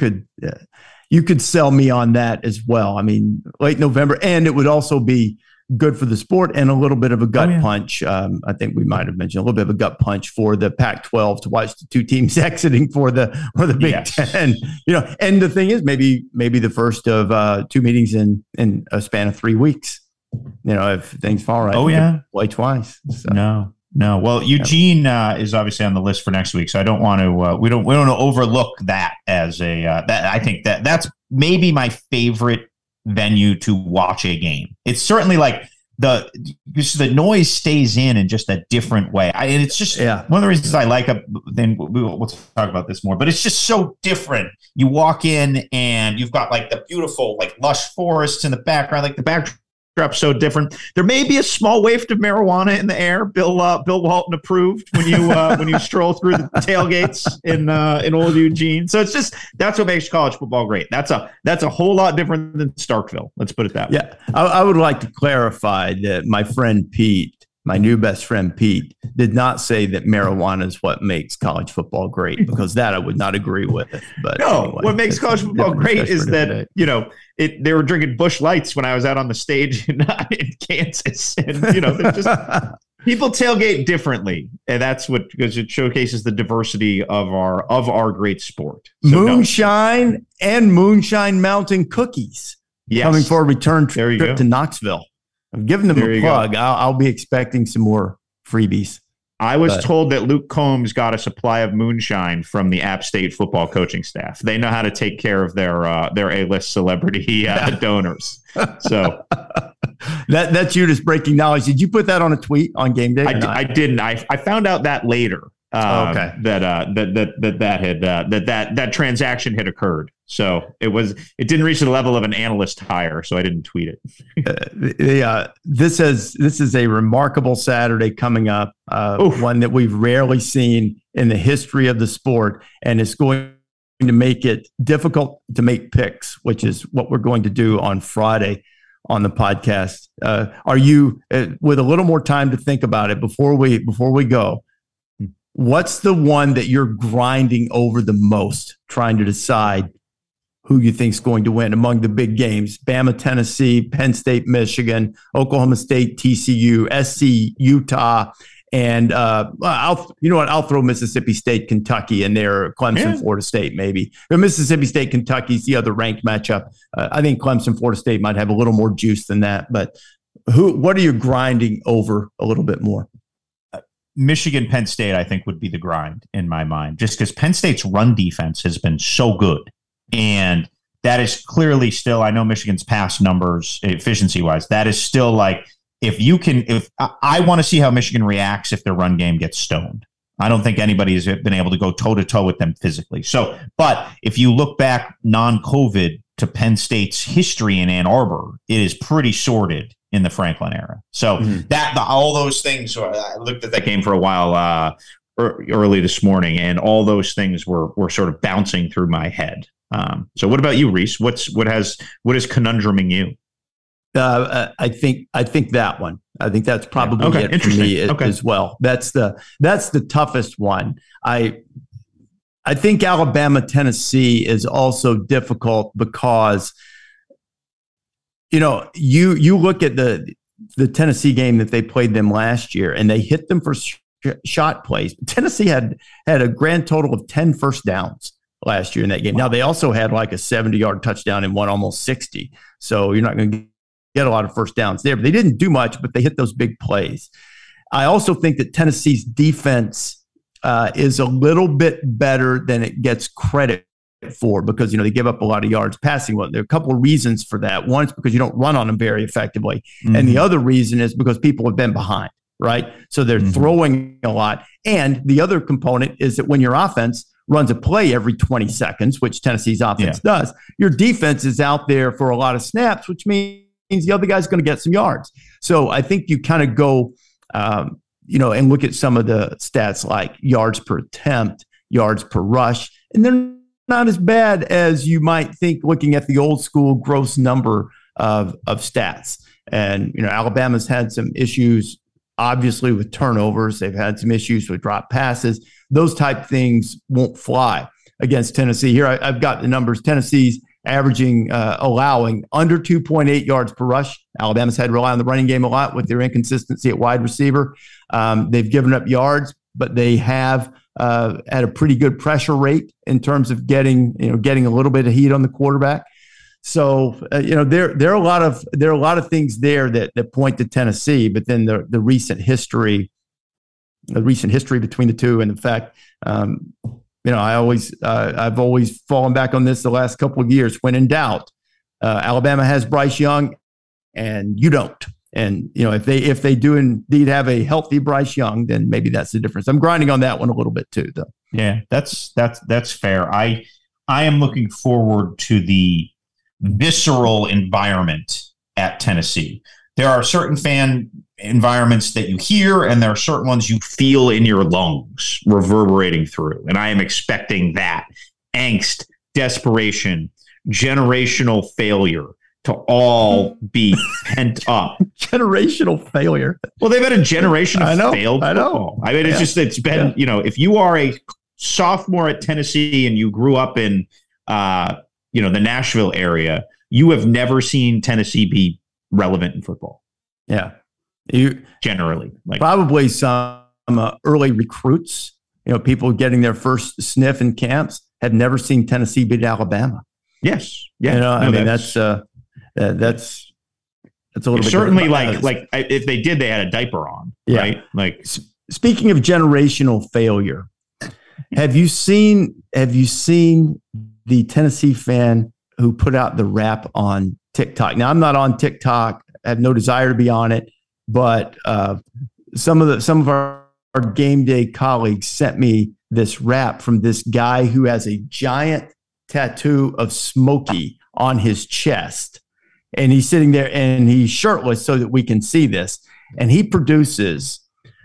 could sell me on that as well. I mean, late November, and it would also be good for the sport and a little bit of a gut punch. I think we might have mentioned a little bit of a gut punch for the Pac-12 to watch the two teams exiting for the Big Ten. And the thing is, maybe the first of two meetings in a span of 3 weeks. If things fall right. Play twice. So. No. Well, Eugene is obviously on the list for next week, so I don't want to. We don't want to overlook that as a. That I think that's maybe my favorite venue to watch a game. It's certainly like the noise stays in just a different way. And it's just one of the reasons I like it. Then we'll talk about this more, but it's just so different. You walk in and you've got like the beautiful, like lush forests in the background, like the backdrop's so different. There may be a small waft of marijuana in the air. Bill Walton approved when you stroll through the tailgates in old Eugene. So it's just that's what makes college football great. That's a whole lot different than Starkville. Let's put it that way. Yeah, I would like to clarify that my friend Pete, my new best friend Pete, did not say that marijuana is what makes college football great, because that I would not agree with. But anyway, what makes college football great is that they were drinking Busch Lights when I was out on the stage in Kansas, and just people tailgate differently, and that's because it showcases the diversity of our great sport. So Moonshine and Moonshine Mountain cookies coming for a return trip to Knoxville. I'm giving them a plug. I'll be expecting some more freebies. I was told that Luke Combs got a supply of moonshine from the App State football coaching staff. They know how to take care of their A-list celebrity donors. So that's you just breaking knowledge. Did you put that on a tweet on game day? I didn't. I found out that later. That transaction had occurred. So it didn't reach the level of an analyst hire, so I didn't tweet it. This is a remarkable Saturday coming up, one that we've rarely seen in the history of the sport, and it's going to make it difficult to make picks, which is what we're going to do on Friday on the podcast. Are you, with a little more time to think about it before we go, what's the one that you're grinding over the most, trying to decide who you think is going to win among the big games? Bama, Tennessee, Penn State, Michigan, Oklahoma State, TCU, SC, Utah, and I'll throw Mississippi State, Kentucky in there, Clemson, Florida State maybe. But Mississippi State, Kentucky is the other ranked matchup. I think Clemson, Florida State might have a little more juice than that. But what are you grinding over a little bit more? Michigan, Penn State, I think, would be the grind in my mind, just because Penn State's run defense has been so good. And that is clearly still, I know Michigan's past numbers, efficiency-wise, that is still like, if I want to see how Michigan reacts if their run game gets stoned. I don't think anybody has been able to go toe-to-toe with them physically. So, but if you look back non-COVID to Penn State's history in Ann Arbor, it is pretty sordid in the Franklin era. So all those things, I looked at that game for a while early this morning, and all those things were sort of bouncing through my head. So what about you, Reese? What is conundruming you? I think that one. I think that's probably it for me as well. That's the toughest one. I think Alabama, Tennessee is also difficult because you look at the Tennessee game that they played them last year, and they hit them for shot plays. Tennessee had a grand total of 10 first downs last year in that game. Now, they also had like a 70-yard touchdown and one almost 60. So you're not going to get a lot of first downs there. But they didn't do much, but they hit those big plays. I also think that Tennessee's defense is a little bit better than it gets credit for because, they give up a lot of yards passing. Well, there are a couple of reasons for that. One is because you don't run on them very effectively. Mm-hmm. And the other reason is because people have been behind, right? So they're throwing a lot. And the other component is that when your offense runs a play every 20 seconds, which Tennessee's offense does, your defense is out there for a lot of snaps, which means the other guy's going to get some yards. So I think you kind of go, and look at some of the stats like yards per attempt, yards per rush, and they're not as bad as you might think looking at the old school gross number of stats. And, Alabama's had some issues, obviously, with turnovers. They've had some issues with drop passes. Those type things won't fly against Tennessee. Here, I've got the numbers. Tennessee's averaging, allowing under 2.8 yards per rush. Alabama's had to rely on the running game a lot with their inconsistency at wide receiver. They've given up yards, but they have had a pretty good pressure rate in terms of getting a little bit of heat on the quarterback. So there are a lot of things there that point to Tennessee, but then the recent history between the two, and the fact I've always fallen back on this the last couple of years. When in doubt, Alabama has Bryce Young, and you don't. And if they do indeed have a healthy Bryce Young, then maybe that's the difference. I'm grinding on that one a little bit too, though. Yeah, that's fair. I am looking forward to the visceral environment at Tennessee. There are certain fan environments that you hear, and there are certain ones you feel in your lungs reverberating through. And I am expecting that angst, desperation, generational failure to all be pent up. Generational failure. Well, they've had a generation of failed football. I mean, it's been, if you are a sophomore at Tennessee and you grew up in, the Nashville area, you have never seen Tennessee be relevant in football. Yeah. Generally. Probably some early recruits, people getting their first sniff in camps had never seen Tennessee beat Alabama. Yes. Yeah. That's a little bit certainly like if they did, they had a diaper on, right? Like, speaking of generational failure, have you seen the Tennessee fan who put out the rap on TikTok? Now, I'm not on TikTok. I have no desire to be on it, but some of our game day colleagues sent me this rap from this guy who has a giant tattoo of Smokey on his chest. And he's sitting there and he's shirtless so that we can see this. And he produces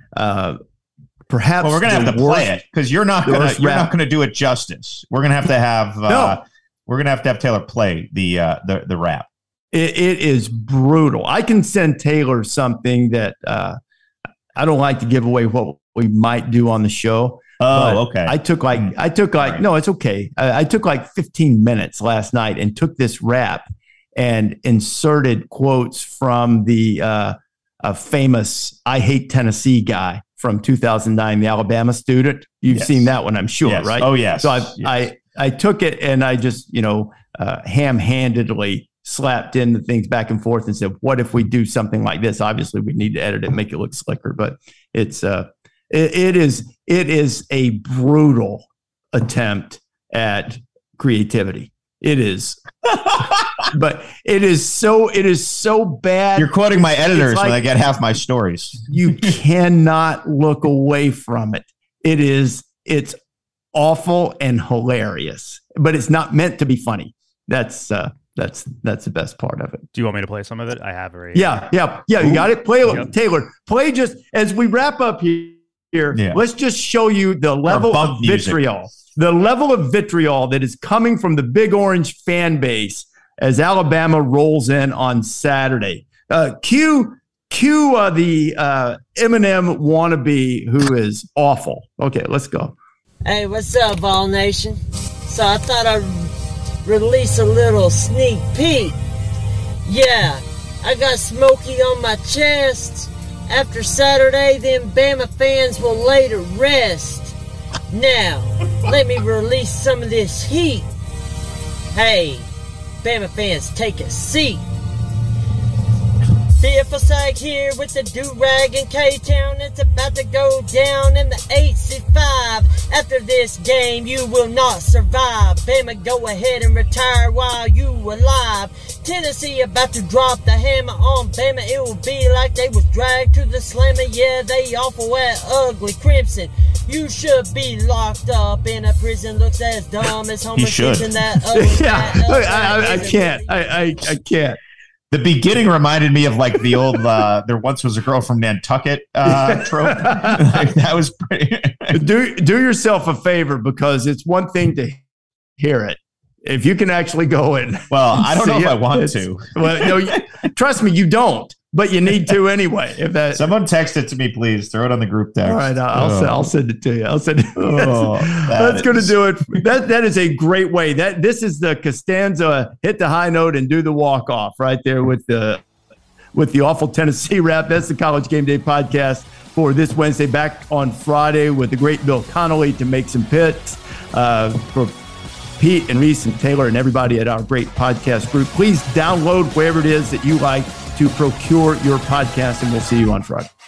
perhaps. Well, we're going to have to play it because you're not going to do it justice. We're going to have to have we're going to have Taylor play the rap. It is brutal. I can send Taylor something that I don't like to give away what we might do on the show. Oh, okay. I took no, it's okay. I took like 15 minutes last night and took this rap and inserted quotes from the famous "I Hate Tennessee" guy from 2009, the Alabama student. You've seen that one, I'm sure, right? Oh, yes. So I took it and I just ham-handedly slapped in the things back and forth and said, "What if we do something like this?" Obviously, we need to edit it and make it look slicker, but it's it is a brutal attempt at creativity. It is. But it is so bad. You're quoting my editors when I get half my stories. You cannot look away from it. It's awful and hilarious, but it's not meant to be funny. That's the best part of it. Do you want me to play some of it? I have already. Yeah. You got it. Play, Taylor. Play just as we wrap up here. Yeah. Let's just show you the level of vitriol. The level of vitriol that is coming from the Big Orange fan base as Alabama rolls in on Saturday. Cue the Eminem wannabe who is awful. Okay, let's go. Hey, what's up, Vol Nation? So I thought I'd release a little sneak peek. Yeah, I got smoky on my chest. After Saturday, them Bama fans will lay to rest. Now, let me release some of this heat. Hey, Bama fans, take a seat. Fearful Sag here with the do-rag in K-Town. It's about to go down in the 8C5. After this game, you will not survive. Bama, go ahead and retire while you alive. Tennessee about to drop the hammer on Bama. It will be like they was dragged to the slammer. Yeah, they awful at ugly crimson. You should be locked up in a prison. Looks as dumb as Homer Simpson. That I can't. I can't. The beginning reminded me of like the old there once was a girl from Nantucket trope. Like, that was pretty. Do yourself a favor, because it's one thing to hear it. If you can actually go in. Well, I don't know if I want to. Well, no, trust me, you don't. But you need to anyway. If that someone text it to me, please throw it on the group text. All right, I'll send it to you. I'll send it. That's going to do it. That is a great way. This is the Costanza hit the high note and do the walk off right there with the awful Tennessee rap. That's the College Game Day podcast for this Wednesday. Back on Friday with the great Bill Connolly to make some picks for Pete and Reese and Taylor and everybody at our great podcast group. Please download wherever it is that you like to procure your podcast, and we'll see you on Friday.